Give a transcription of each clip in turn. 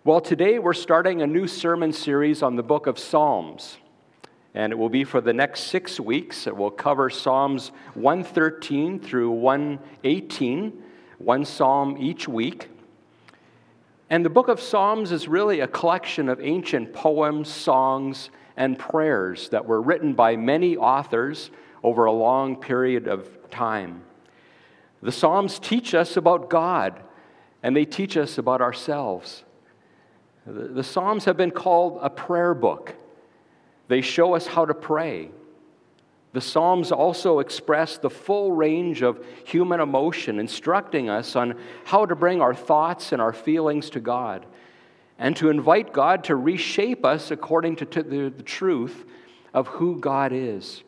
Well, today we're starting a new sermon series on the book of Psalms, and it will be for the next 6 weeks. It will cover Psalms 113 through 118, one psalm each week. And the book of Psalms is really a collection of ancient poems, songs, and prayers that were written by many authors over a long period of time. The Psalms teach us about God, and they teach us about ourselves. The Psalms have been called a prayer book. They show us how to pray. The Psalms also express the full range of human emotion, instructing us on how to bring our thoughts and our feelings to God, and to invite God to reshape us according to the truth of who God is.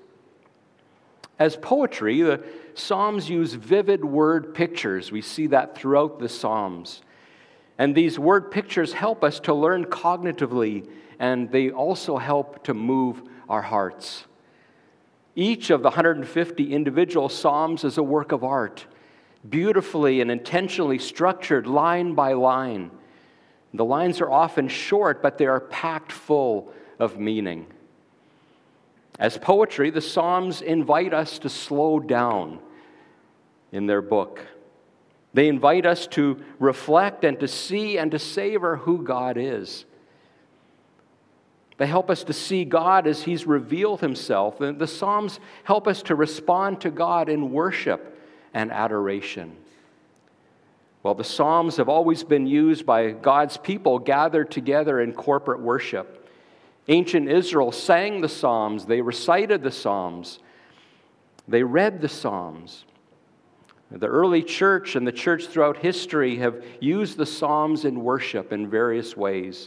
As poetry, the Psalms use vivid word pictures. We see that throughout the Psalms. And these word pictures help us to learn cognitively, and they also help to move our hearts. Each of the 150 individual psalms is a work of art, beautifully and intentionally structured line by line. The lines are often short, but they are packed full of meaning. As poetry, the Psalms invite us to slow down in their book. They invite us to reflect and to see and to savor who God is. They help us to see God as He's revealed Himself. And the Psalms help us to respond to God in worship and adoration. Well, the Psalms have always been used by God's people gathered together in corporate worship. Ancient Israel sang the Psalms. They recited the Psalms. They read the Psalms. The early church and the church throughout history have used the Psalms in worship in various ways.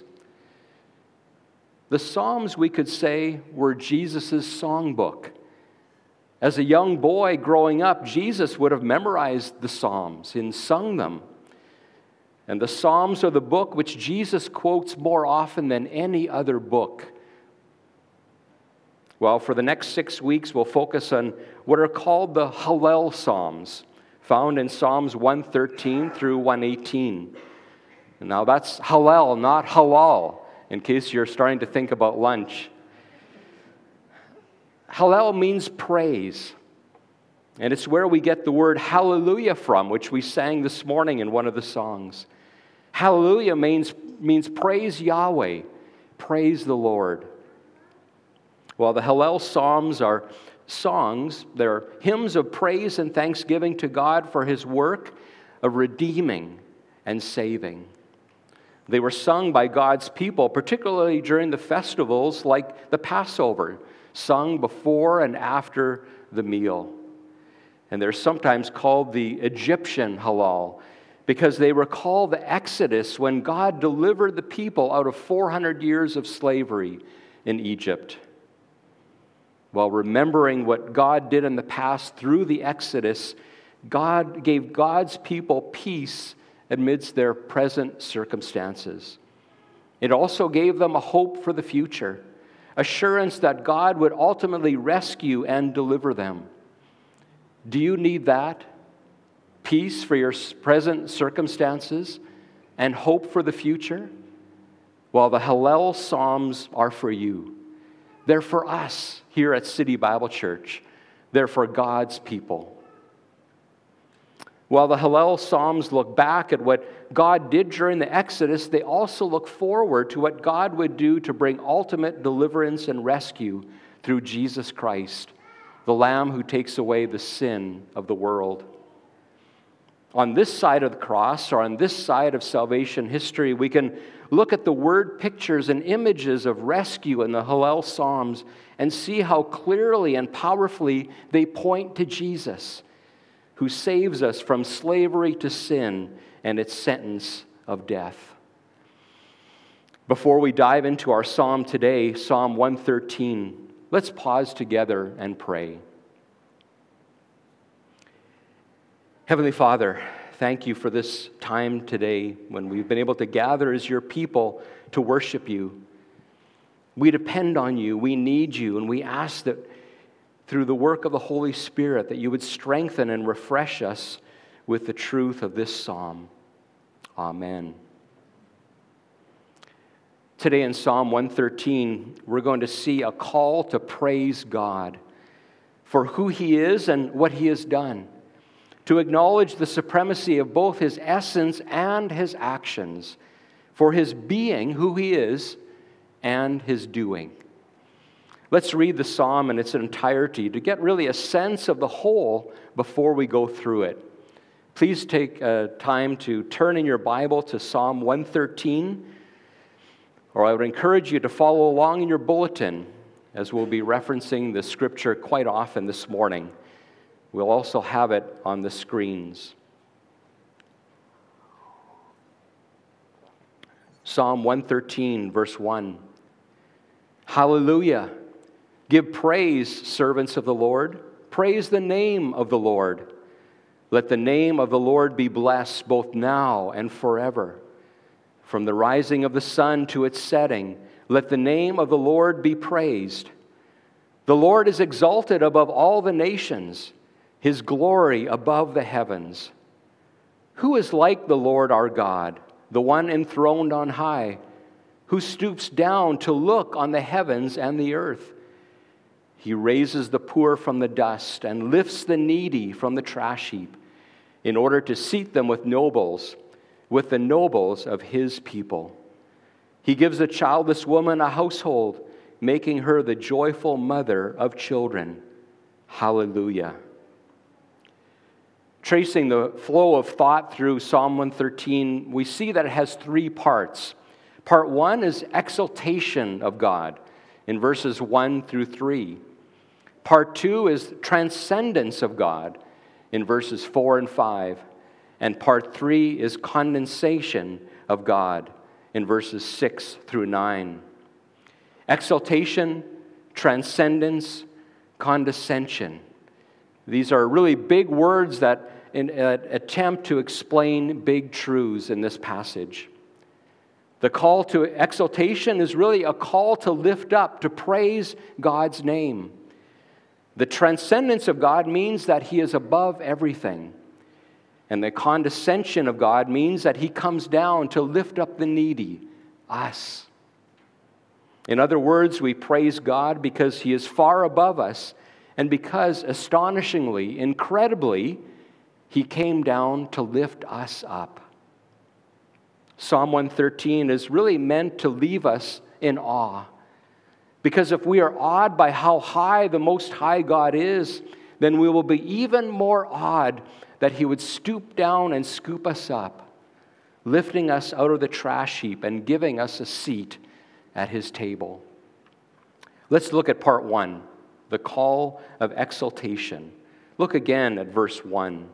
The Psalms, we could say, were Jesus' songbook. As a young boy growing up, Jesus would have memorized the Psalms and sung them. And the Psalms are the book which Jesus quotes more often than any other book. Well, for the next 6 weeks, we'll focus on what are called the Hallel Psalms, found in Psalms 113 through 118. Now that's Hallel, not halal, in case you're starting to think about lunch. Hallel means praise, and it's where we get the word hallelujah from, which we sang this morning in one of the songs. Hallelujah means praise Yahweh, praise the Lord. Well, the Hallel Psalms are songs, they're hymns of praise and thanksgiving to God for His work of redeeming and saving. They were sung by God's people, particularly during the festivals like the Passover, sung before and after the meal. And they're sometimes called the Egyptian Hallel because they recall the Exodus when God delivered the people out of 400 years of slavery in Egypt. While remembering what God did in the past through the Exodus, God gave God's people peace amidst their present circumstances. It also gave them a hope for the future, assurance that God would ultimately rescue and deliver them. Do you need that? Peace for your present circumstances and hope for the future? Well, the Hallel Psalms are for you. They're for us here at City Bible Church. They're for God's people. While the Hallel Psalms look back at what God did during the Exodus, they also look forward to what God would do to bring ultimate deliverance and rescue through Jesus Christ, the Lamb who takes away the sin of the world. On this side of the cross, or on this side of salvation history, we can look at the word pictures and images of rescue in the Hallel Psalms and see how clearly and powerfully they point to Jesus, who saves us from slavery to sin and its sentence of death. Before we dive into our psalm today, Psalm 113, let's pause together and pray. Heavenly Father, thank you for this time today when we've been able to gather as your people to worship you. We depend on you, we need you, and we ask that through the work of the Holy Spirit that you would strengthen and refresh us with the truth of this psalm. Amen. Today in Psalm 113, we're going to see a call to praise God for who He is and what He has done, to acknowledge the supremacy of both His essence and His actions, for His being, who He is, and His doing. Let's read the psalm in its entirety to get really a sense of the whole before we go through it. Please take time to turn in your Bible to Psalm 113, or I would encourage you to follow along in your bulletin, as we'll be referencing the scripture quite often this morning. We'll also have it on the screens. Psalm 113, verse 1. Hallelujah! Give praise, servants of the Lord. Praise the name of the Lord. Let the name of the Lord be blessed both now and forever. From the rising of the sun to its setting, let the name of the Lord be praised. The Lord is exalted above all the nations, His glory above the heavens. Who is like the Lord our God, the one enthroned on high, who stoops down to look on the heavens and the earth? He raises the poor from the dust and lifts the needy from the trash heap, in order to seat them with the nobles of His people. He gives a childless woman a household, making her the joyful mother of children. Hallelujah. Tracing the flow of thought through Psalm 113, we see that it has three parts. Part 1 is exaltation of God in verses 1 through 3. Part 2 is transcendence of God in verses 4 and 5. And part 3 is condensation of God in verses 6 through 9. Exaltation, transcendence, condescension. These are really big words that attempt to explain big truths in this passage. The call to exaltation is really a call to lift up, to praise God's name. The transcendence of God means that He is above everything. And the condescension of God means that He comes down to lift up the needy, us. In other words, we praise God because He is far above us, and because, astonishingly, incredibly, He came down to lift us up. Psalm 113 is really meant to leave us in awe. Because if we are awed by how high the Most High God is, then we will be even more awed that He would stoop down and scoop us up, lifting us out of the trash heap and giving us a seat at His table. Let's look at part 1, the call of exaltation. Look again at verse 1.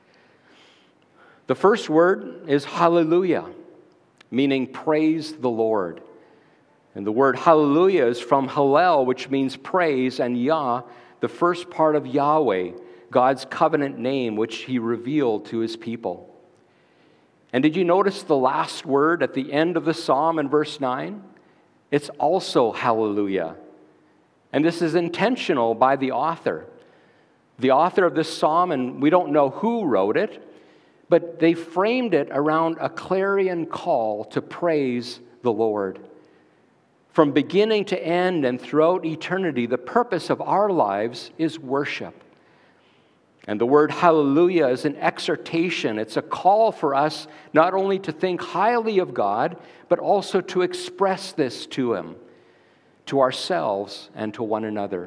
The first word is hallelujah, meaning praise the Lord. And the word hallelujah is from Hallel, which means praise, and Yah, the first part of Yahweh, God's covenant name, which He revealed to His people. And did you notice the last word at the end of the psalm in verse 9? It's also hallelujah. And this is intentional by the author. The author of this psalm, and we don't know who wrote it, but they framed it around a clarion call to praise the Lord. From beginning to end and throughout eternity, the purpose of our lives is worship. And the word hallelujah is an exhortation. It's a call for us not only to think highly of God, but also to express this to Him, to ourselves, and to one another.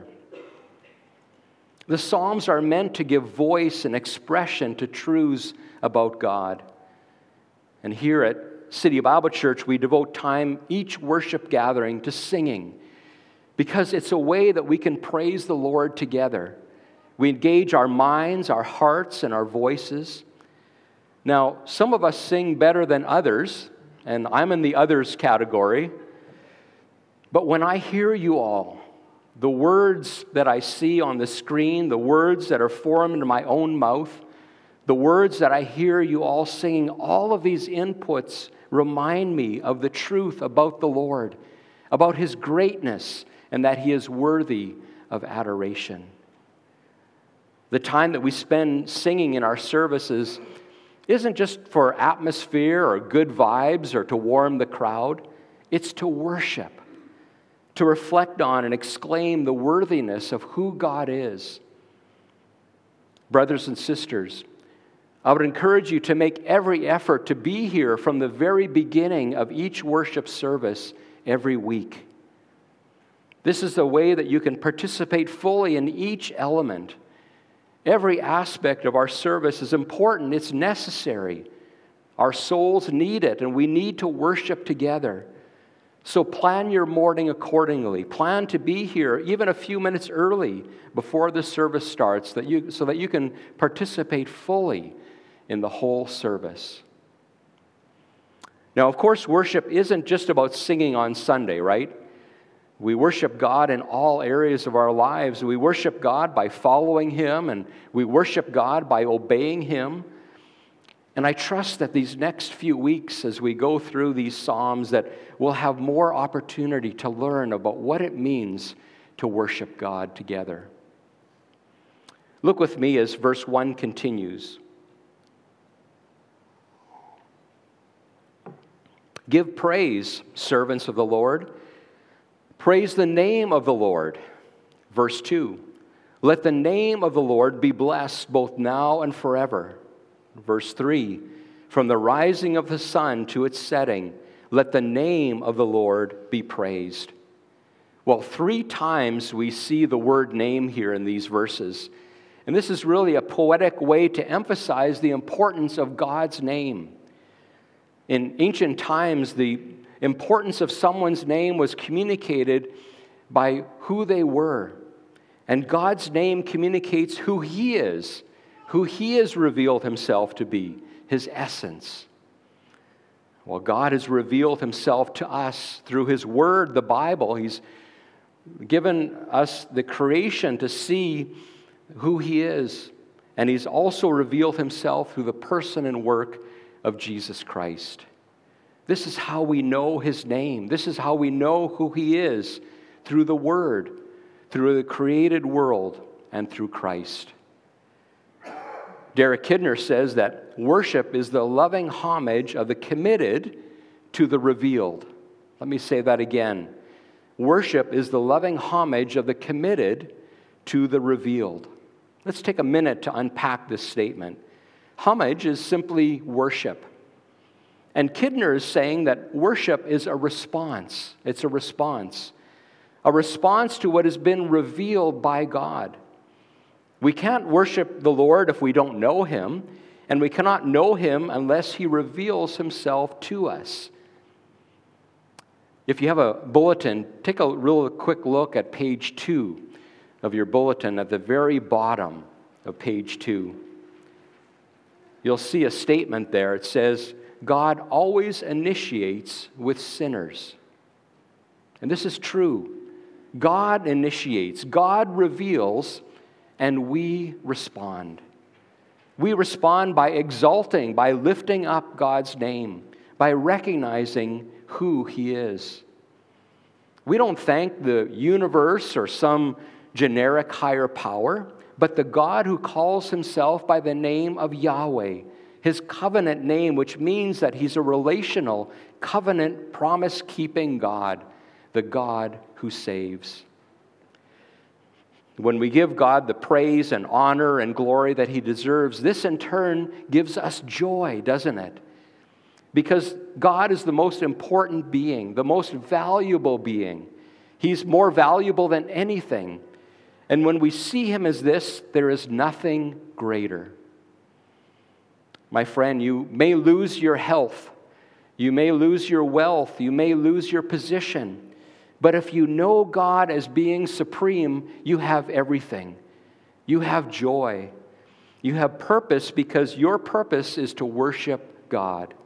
The Psalms are meant to give voice and expression to truths about God. And here at City Bible Church, we devote time each worship gathering to singing, because it's a way that we can praise the Lord together. We engage our minds, our hearts, and our voices. Now, some of us sing better than others, and I'm in the others category. But when I hear you all, the words that I see on the screen, the words that are formed in my own mouth, the words that I hear you all singing, all of these inputs remind me of the truth about the Lord, about His greatness, and that He is worthy of adoration. The time that we spend singing in our services isn't just for atmosphere or good vibes or to warm the crowd. It's to worship, to reflect on and exclaim the worthiness of who God is. Brothers and sisters, I would encourage you to make every effort to be here from the very beginning of each worship service every week. This is the way that you can participate fully in each element. Every aspect of our service is important. It's necessary. Our souls need it, and we need to worship together. So plan your morning accordingly. Plan to be here even a few minutes early before the service starts so that you can participate fully in the whole service. Now, of course, worship isn't just about singing on Sunday, right? We worship God in all areas of our lives. We worship God by following Him, and we worship God by obeying Him. And I trust that these next few weeks, as we go through these Psalms, that we'll have more opportunity to learn about what it means to worship God together. Look with me as verse 1 continues. Give praise, servants of the Lord. Praise the name of the Lord. Verse 2. Let the name of the Lord be blessed both now and forever. Verse 3. From the rising of the sun to its setting, let the name of the Lord be praised. Well, 3 times we see the word name here in these verses. And this is really a poetic way to emphasize the importance of God's name. In ancient times, the importance of someone's name was communicated by who they were. And God's name communicates who He is, who He has revealed Himself to be, His essence. Well, God has revealed Himself to us through His Word, the Bible. He's given us the creation to see who He is. And He's also revealed Himself through the person and work of Jesus Christ. This is how we know His name. This is how we know who He is, through the Word, through the created world, and through Christ. Derek Kidner says that worship is the loving homage of the committed to the revealed. Let me say that again. Worship is the loving homage of the committed to the revealed. Let's take a minute to unpack this statement. Homage is simply worship. And Kidner is saying that worship is a response. It's a response. A response to what has been revealed by God. We can't worship the Lord if we don't know Him, and we cannot know Him unless He reveals Himself to us. If you have a bulletin, take a real quick look at page 2 of your bulletin, at the very bottom of page 2. You'll see a statement there. It says, God always initiates with sinners. And this is true. God initiates, God reveals, and we respond. We respond by exalting, by lifting up God's name, by recognizing who He is. We don't thank the universe or some generic higher power, but the God who calls Himself by the name of Yahweh, His covenant name, which means that He's a relational, covenant, promise-keeping God, the God who saves. When we give God the praise and honor and glory that He deserves, this in turn gives us joy, doesn't it? Because God is the most important being, the most valuable being. He's more valuable than anything. And when we see Him as this, there is nothing greater. My friend, you may lose your health, you may lose your wealth, you may lose your position, but if you know God as being supreme, you have everything. You have joy. You have purpose because your purpose is to worship God.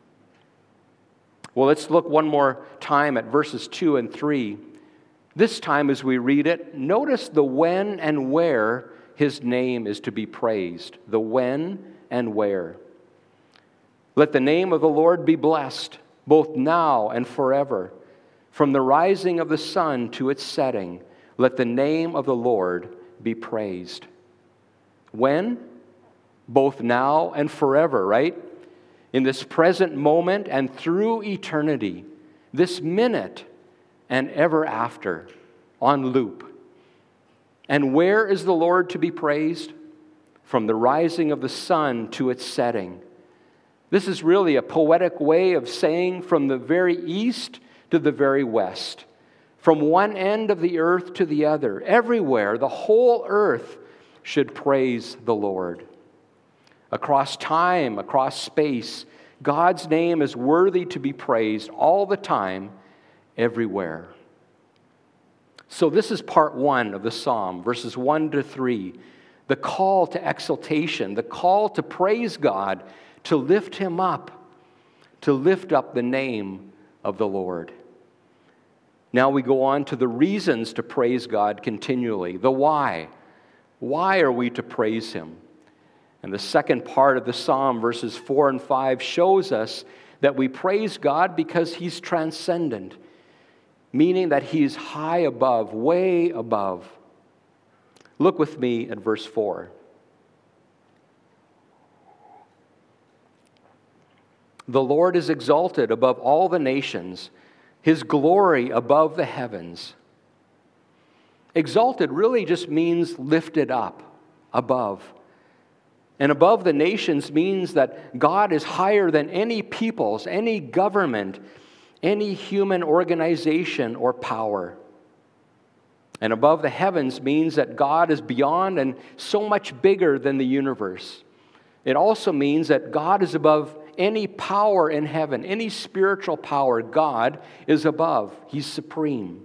Well, let's look one more time at verses 2 and 3. This time as we read it, notice the when and where His name is to be praised. The when and where. Let the name of the Lord be blessed, both now and forever. From the rising of the sun to its setting, let the name of the Lord be praised. When? Both now and forever, right? In this present moment and through eternity. this minute and ever after, on loop. And where is the Lord to be praised? From the rising of the sun to its setting. This is really a poetic way of saying from the very east to the very west, from one end of the earth to the other, everywhere, the whole earth should praise the Lord. Across time, across space, God's name is worthy to be praised all the time, everywhere. So this is part 1 of the psalm, verses 1 to 3. The call to exaltation, the call to praise God, to lift Him up, to lift up the name of the Lord. Now we go on to the reasons to praise God continually, the why. Why are we to praise Him? And the second part of the psalm, verses 4 and 5, shows us that we praise God because He's transcendent, meaning that He's high above, way above. Look with me at verse 4. The Lord is exalted above all the nations, His glory above the heavens. Exalted really just means lifted up, above. And above the nations means that God is higher than any peoples, any government, any human organization or power. And above the heavens means that God is beyond and so much bigger than the universe. It also means that God is above any power in heaven, any spiritual power. God is above. He's supreme.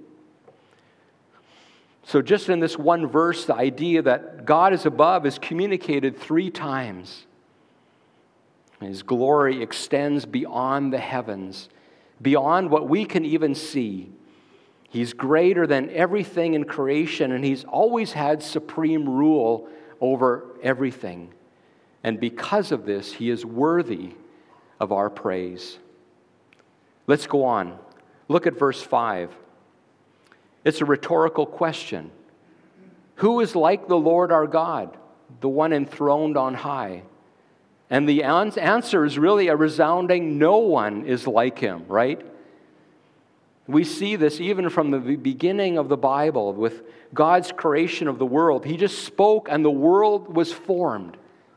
So just in this one verse, the idea that God is above is communicated 3 times. His glory extends beyond the heavens, beyond what we can even see. He's greater than everything in creation, and He's always had supreme rule over everything. And because of this, He is worthy of our praise. Let's go on. Look at verse 5. It's a rhetorical question. Who is like the Lord our God, the one enthroned on high? And the answer is really a resounding no one is like Him, right? We see this even from the beginning of the Bible with God's creation of the world. He just spoke and the world was formed.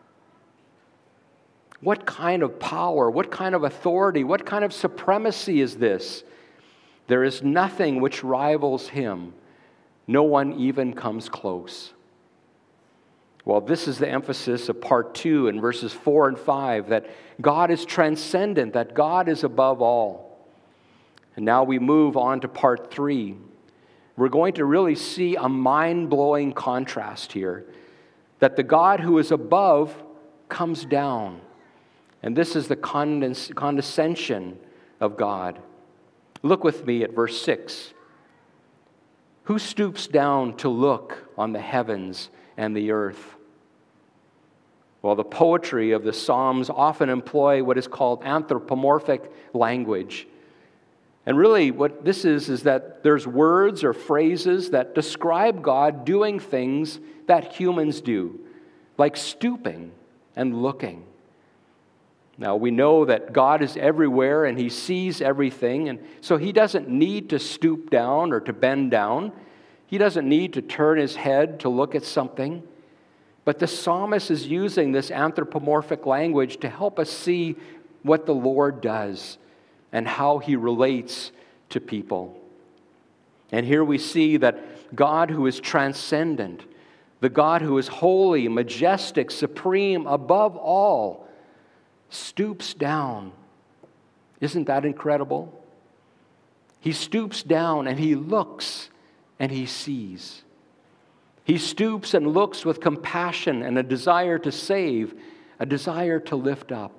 What kind of power, what kind of authority, what kind of supremacy is this? There is nothing which rivals Him. No one even comes close. Well, this is the emphasis of part 2 in verses 4 and 5, that God is transcendent, that God is above all. And now we move on to part 3. We're going to really see a mind-blowing contrast here, that the God who is above comes down. And this is the condescension of God. Look with me at verse 6. Who stoops down to look on the heavens and the earth? Well, the poetry of the Psalms often employ what is called anthropomorphic language. And really what this is that there's words or phrases that describe God doing things that humans do, like stooping and looking. Now, we know that God is everywhere and He sees everything, and so He doesn't need to stoop down or to bend down. He doesn't need to turn His head to look at something. But the psalmist is using this anthropomorphic language to help us see what the Lord does and how He relates to people. And here we see that God who is transcendent, the God who is holy, majestic, supreme, above all, stoops down. Isn't that incredible? He stoops down and He looks and He sees. He stoops and looks with compassion and a desire to save, a desire to lift up.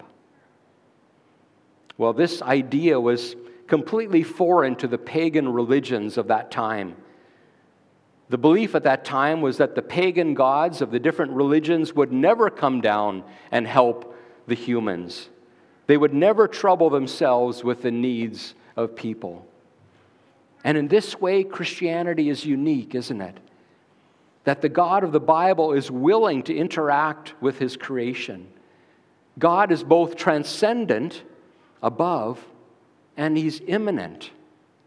Well, this idea was completely foreign to the pagan religions of that time. The belief at that time was that the pagan gods of the different religions would never come down and help the humans. They would never trouble themselves with the needs of people. And in this way, Christianity is unique, isn't it? That the God of the Bible is willing to interact with His creation. God is both transcendent, above, and He's immanent,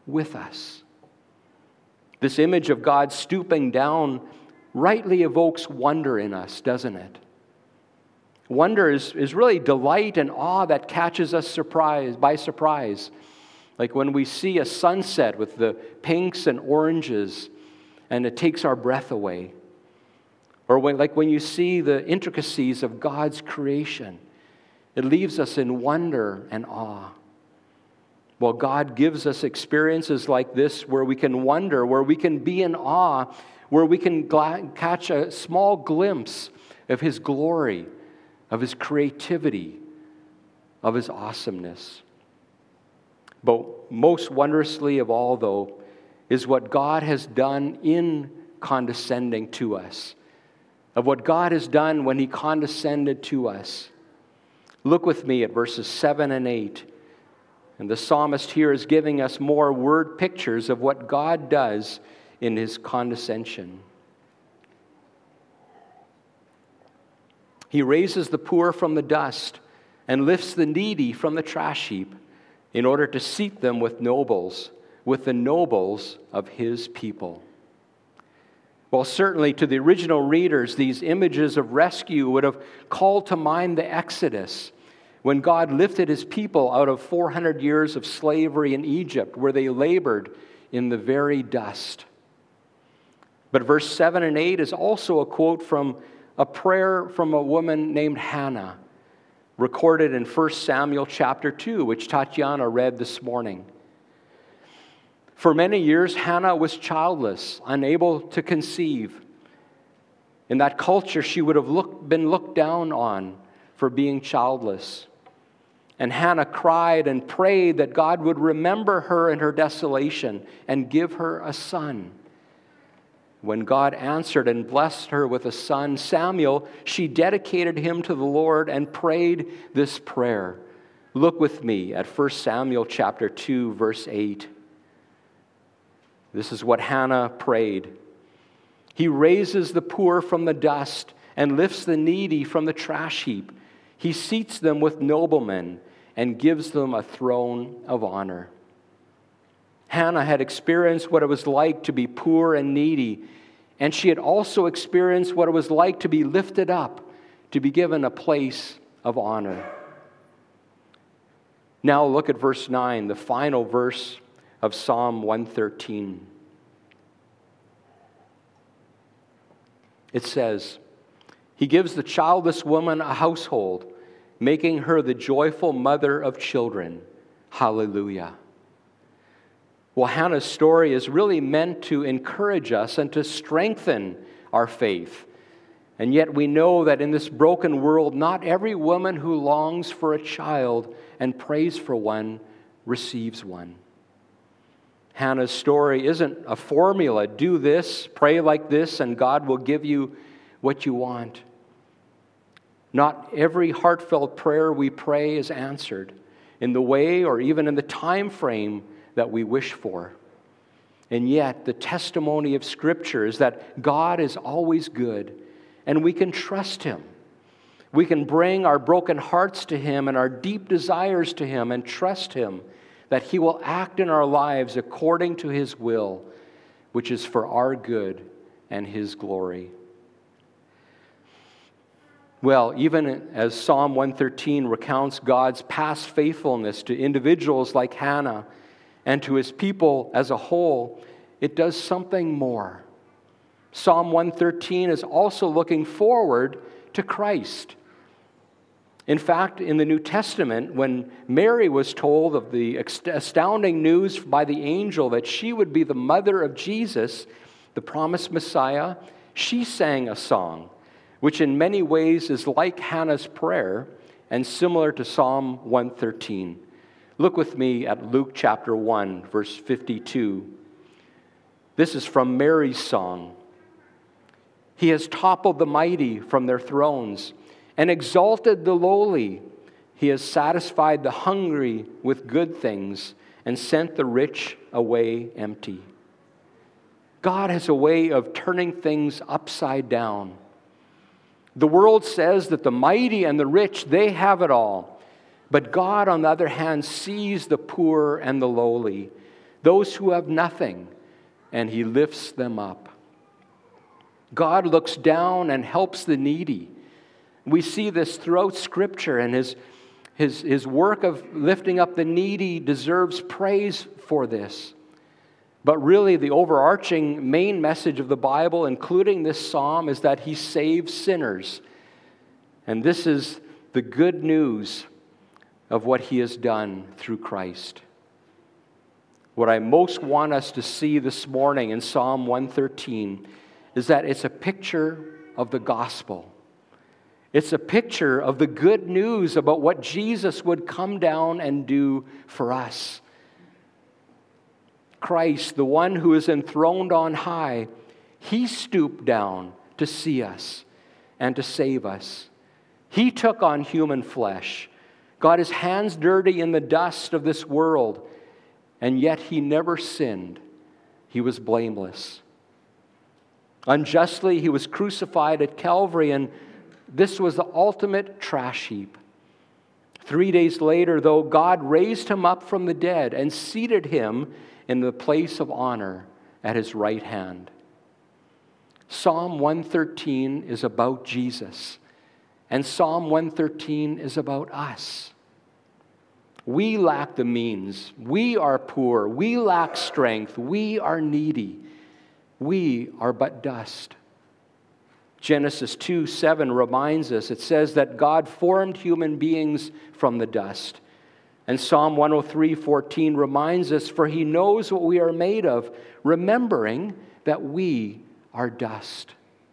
with us. This image of God stooping down rightly evokes wonder in us, doesn't it? Wonder is really delight and awe that catches us by surprise. Like when we see a sunset with the pinks and oranges, and it takes our breath away. Or when you see the intricacies of God's creation, it leaves us in wonder and awe. Well, God gives us experiences like this where we can wonder, where we can be in awe, where we can catch a small glimpse of His glory, of His creativity, of His awesomeness. But most wondrously of all, though, is what God has done in condescending to us, of what God has done when He condescended to us. Look with me at verses 7 and 8. And the psalmist here is giving us more word pictures of what God does in His condescension. He raises the poor from the dust and lifts the needy from the trash heap in order to seat them with the nobles of His people. Well, certainly to the original readers, these images of rescue would have called to mind the Exodus, when God lifted His people out of 400 years of slavery in Egypt, where they labored in the very dust. But verse 7 and 8 is also a quote from a prayer from a woman named Hannah, recorded in 1 Samuel chapter 2, which Tatiana read this morning. For many years, Hannah was childless, unable to conceive. In that culture, she would have been looked down on for being childless. And Hannah cried and prayed that God would remember her in her desolation and give her a son. When God answered and blessed her with a son, Samuel, she dedicated him to the Lord and prayed this prayer. Look with me at 1 Samuel chapter 2, verse 8. This is what Hannah prayed. He raises the poor from the dust and lifts the needy from the trash heap. He seats them with noblemen and gives them a throne of honor. Hannah had experienced what it was like to be poor and needy, and she had also experienced what it was like to be lifted up, to be given a place of honor. Now look at verse 9, the final verse of Psalm 113. It says, He gives the childless woman a household, making her the joyful mother of children. Hallelujah. Well, Hannah's story is really meant to encourage us and to strengthen our faith. And yet we know that in this broken world, not every woman who longs for a child and prays for one receives one. Hannah's story isn't a formula. Do this, pray like this, and God will give you what you want. Not every heartfelt prayer we pray is answered in the way or even in the time frame that we wish for. And yet, the testimony of Scripture is that God is always good, and we can trust Him. We can bring our broken hearts to Him and our deep desires to Him and trust Him that He will act in our lives according to His will, which is for our good and His glory. Well, even as Psalm 113 recounts God's past faithfulness to individuals like Hannah and to His people as a whole, it does something more. Psalm 113 is also looking forward to Christ. In fact, in the New Testament, when Mary was told of the astounding news by the angel that she would be the mother of Jesus, the promised Messiah, she sang a song, which in many ways is like Hannah's prayer and similar to Psalm 113. Look with me at Luke chapter 1, verse 52. This is from Mary's song. He has toppled the mighty from their thrones and exalted the lowly. He has satisfied the hungry with good things and sent the rich away empty. God has a way of turning things upside down. The world says that the mighty and the rich, they have it all. But God, on the other hand, sees the poor and the lowly, those who have nothing, and he lifts them up. God looks down and helps the needy. We see this throughout Scripture, and his work of lifting up the needy deserves praise for this. But really, the overarching main message of the Bible, including this psalm, is that he saves sinners. And this is the good news of what he has done through Christ. What I most want us to see this morning in Psalm 113 is that it's a picture of the gospel. It's a picture of the good news about what Jesus would come down and do for us. Christ, the one who is enthroned on high, he stooped down to see us and to save us. He took on human flesh, got his hands dirty in the dust of this world, and yet he never sinned. He was blameless. Unjustly, he was crucified at Calvary, and this was the ultimate trash heap. 3 days later, though, God raised him up from the dead and seated him in the place of honor at his right hand. Psalm 113 is about Jesus, and Psalm 113 is about us. We lack the means. We are poor. We lack strength. We are needy. We are but dust. Genesis 2:7 reminds us, it says that God formed human beings from the dust. And Psalm 103:14 reminds us, for he knows what we are made of, remembering that we are dust.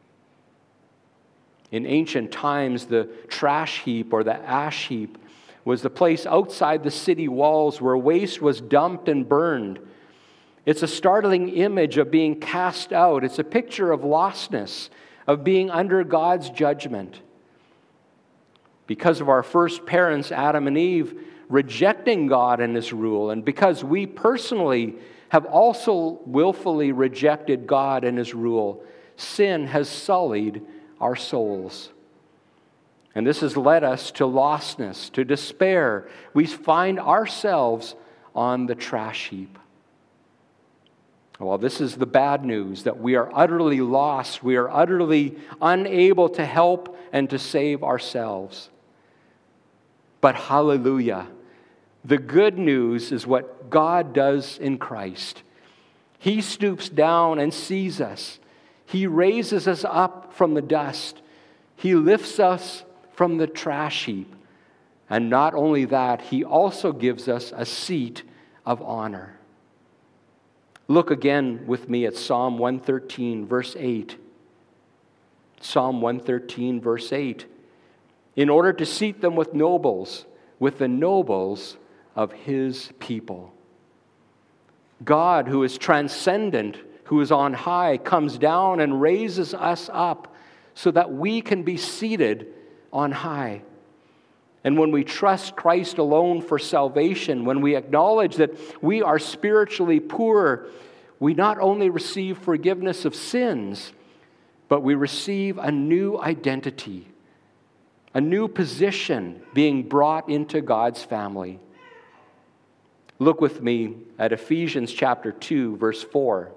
In ancient times, the trash heap or the ash heap was the place outside the city walls where waste was dumped and burned. It's a startling image of being cast out. It's a picture of lostness, of being under God's judgment. Because of our first parents, Adam and Eve, rejecting God and his rule, and because we personally have also willfully rejected God and his rule, sin has sullied our souls. And this has led us to lostness, to despair. We find ourselves on the trash heap. Well, this is the bad news, that we are utterly lost. We are utterly unable to help and to save ourselves. But hallelujah, the good news is what God does in Christ. He stoops down and sees us. He raises us up from the dust. He lifts us from the trash heap. And not only that, he also gives us a seat of honor. Look again with me at Psalm 113, verse 8. Psalm 113, verse 8. In order to seat them with the nobles of his people. God, who is transcendent, who is on high, comes down and raises us up so that we can be seated on high. And when we trust Christ alone for salvation, when we acknowledge that we are spiritually poor, we not only receive forgiveness of sins, but we receive a new identity, a new position being brought into God's family. Look with me at Ephesians chapter 2, verse 4.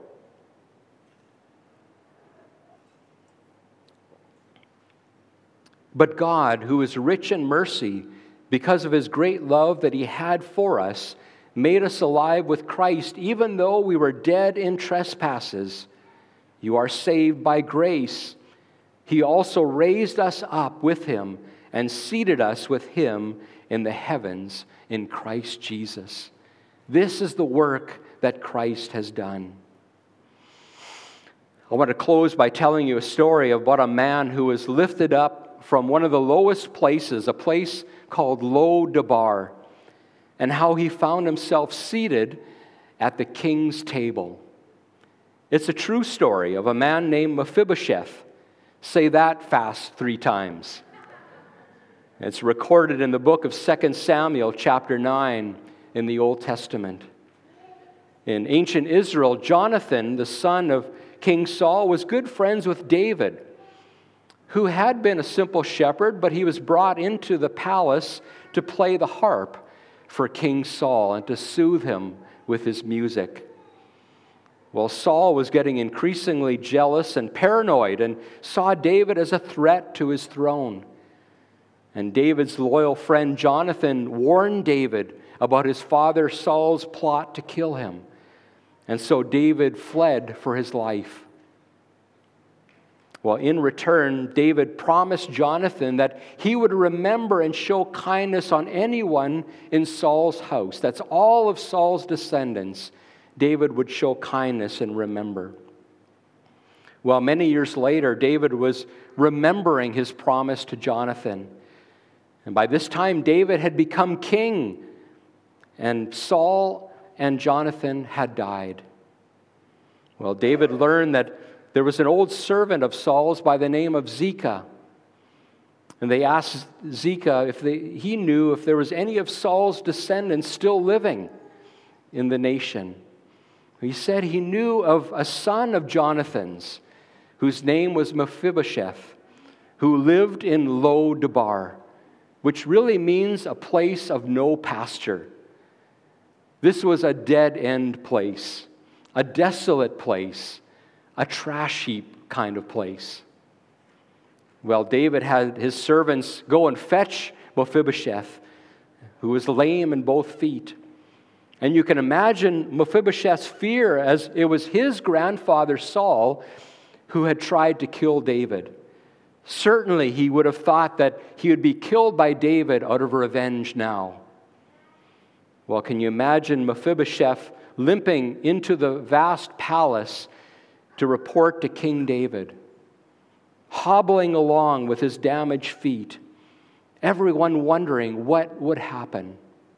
But God, who is rich in mercy, because of his great love that he had for us, made us alive with Christ, even though we were dead in trespasses. You are saved by grace. He also raised us up with him and seated us with him in the heavens in Christ Jesus. This is the work that Christ has done. I want to close by telling you a story about a man who was lifted up from one of the lowest places, a place called Lo-Debar, and how he found himself seated at the king's table. It's a true story of a man named Mephibosheth. Say that fast 3 times. It's recorded in the book of 2 Samuel chapter 9 in the Old Testament. In ancient Israel, Jonathan, the son of King Saul, was good friends with David, who had been a simple shepherd, but he was brought into the palace to play the harp for King Saul and to soothe him with his music. Well, Saul was getting increasingly jealous and paranoid and saw David as a threat to his throne. And David's loyal friend Jonathan warned David about his father Saul's plot to kill him. And so David fled for his life. Well, in return, David promised Jonathan that he would remember and show kindness on anyone in Saul's house. That's all of Saul's descendants. David would show kindness and remember. Well, many years later, David was remembering his promise to Jonathan. And by this time, David had become king, and Saul and Jonathan had died. Well, David learned that there was an old servant of Saul's by the name of Zichah. And they asked Zichah if he knew if there was any of Saul's descendants still living in the nation. He said he knew of a son of Jonathan's, whose name was Mephibosheth, who lived in Lo-debar, which really means a place of no pasture. This was a dead-end place, a desolate place, a trash heap kind of place. Well, David had his servants go and fetch Mephibosheth, who was lame in both feet. And you can imagine Mephibosheth's fear, as it was his grandfather Saul who had tried to kill David. Certainly he would have thought that he would be killed by David out of revenge now. Well, can you imagine Mephibosheth limping into the vast palace to report to King David, hobbling along with his damaged feet, everyone wondering what would happen?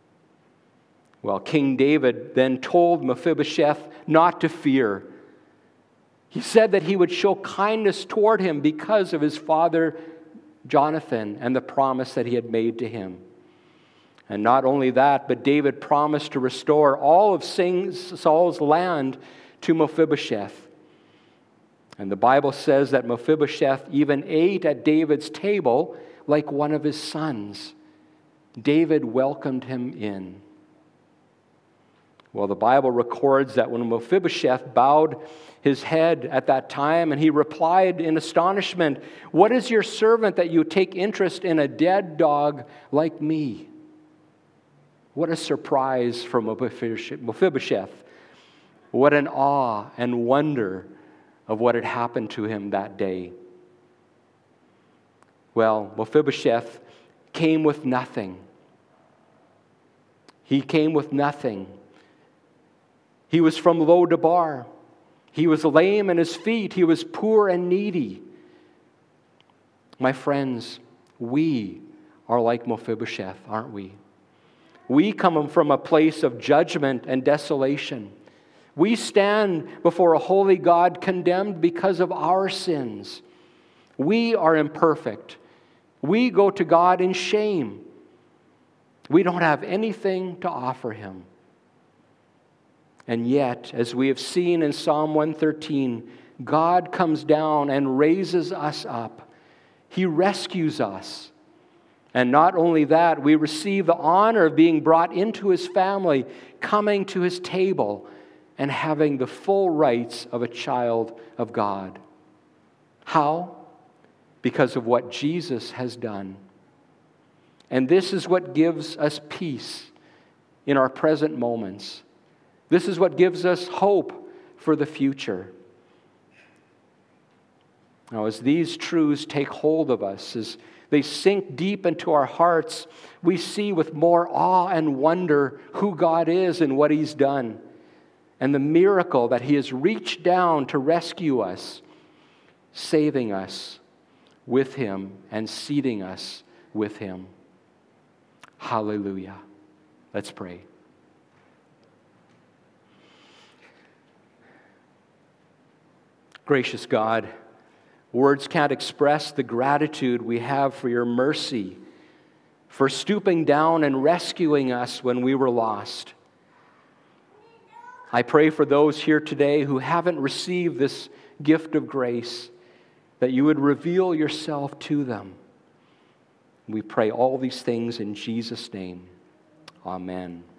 Well, King David then told Mephibosheth not to fear. He said that he would show kindness toward him because of his father Jonathan and the promise that he had made to him. And not only that, but David promised to restore all of Saul's land to Mephibosheth. And the Bible says that Mephibosheth even ate at David's table like one of his sons. David welcomed him in. Well, the Bible records that when Mephibosheth bowed his head at that time, and he replied in astonishment, "What is your servant that you take interest in a dead dog like me?" What a surprise for Mephibosheth. What an awe and wonder of what had happened to him that day. Well, Mephibosheth came with nothing. He came with nothing. He was from Lo-debar. He was lame in his feet. He was poor and needy. My friends, we are like Mephibosheth, aren't we? We come from a place of judgment and desolation. We stand before a holy God condemned because of our sins. We are imperfect. We go to God in shame. We don't have anything to offer Him. And yet, as we have seen in Psalm 113, God comes down and raises us up. He rescues us. And not only that, we receive the honor of being brought into His family, coming to His table, and having the full rights of a child of God. How? Because of what Jesus has done. And this is what gives us peace in our present moments. This is what gives us hope for the future. Now, as these truths take hold of us, as they sink deep into our hearts, we see with more awe and wonder who God is and what He's done, and the miracle that He has reached down to rescue us, saving us with Him and seating us with Him. Hallelujah. Let's pray. Gracious God, words can't express the gratitude we have for your mercy, for stooping down and rescuing us when we were lost. I pray for those here today who haven't received this gift of grace, that you would reveal yourself to them. We pray all these things in Jesus' name. Amen.